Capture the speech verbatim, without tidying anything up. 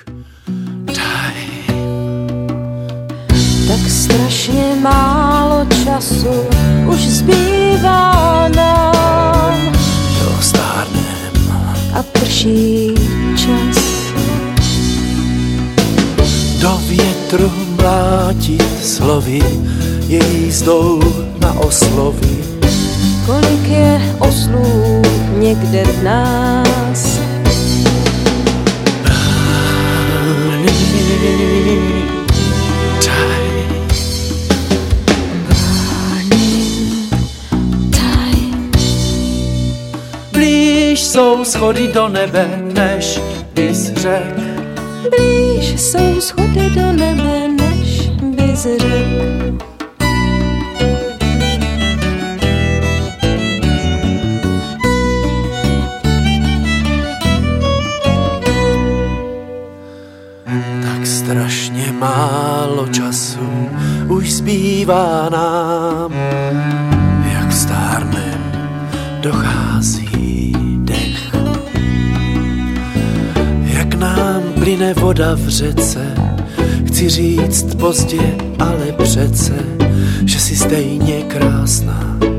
time. Tak strašně málo času už zbývá nám. Jo, stárnem a prší čas. Do větru mlátit slovy je jízdou na oslovy. Kolik je oslů někde v nás. Blíž jsou schody do nebe, než bys řek. Blíž jsou schody do nebe, než bys řek. Tak strašně málo času už zbývá nám, jak stárnem dochází dech. Jak nám plyne voda v řece, chci říct pozdě, ale přece, že jsi stejně krásná